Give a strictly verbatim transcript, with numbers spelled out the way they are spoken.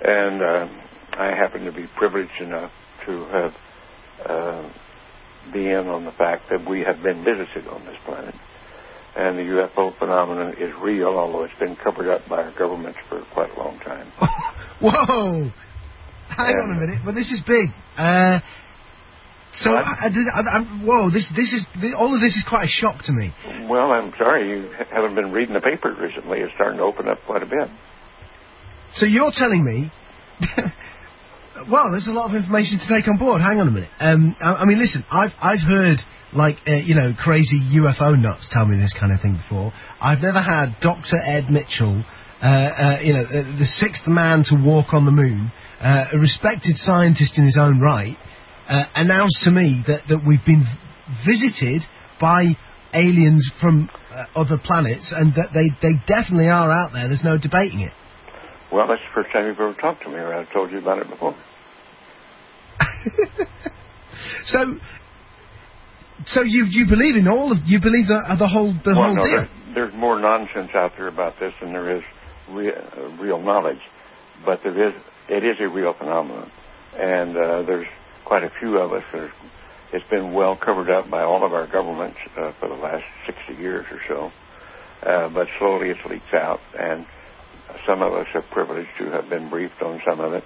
And uh, I happen to be privileged enough to have uh, be in on the fact that we have been visited on this planet. And the U F O phenomenon is real, although it's been covered up by our governments for quite a long time. Whoa! Hang and, on a minute. Well, this is big. Uh, so, I, I, I, I, whoa! This, this is this, all of this is quite a shock to me. Well, I'm sorry you haven't been reading the papers recently. It's starting to open up quite a bit. So you're telling me? Well, there's a lot of information to take on board. Hang on a minute. Um, I, I mean, listen. I've I've heard. Like, uh, you know, crazy U F O nuts tell me this kind of thing before. I've never had Doctor Ed Mitchell, uh, uh, you know, uh, the sixth man to walk on the moon, uh, a respected scientist in his own right, uh, announce to me that, that we've been visited by aliens from uh, other planets and that they, they definitely are out there. There's no debating it. Well, that's the first time you've ever talked to me, or I've told you about it before. so... So you you believe in all of you believe the uh, the whole the well, whole no, deal? There, there's more nonsense out there about this than there is re, uh, real knowledge, but there is it is a real phenomenon, and uh, there's quite a few of us that are, it's been well covered up by all of our governments uh, for the last sixty years or so, uh, but slowly it leaks out, and some of us are privileged to have been briefed on some of it,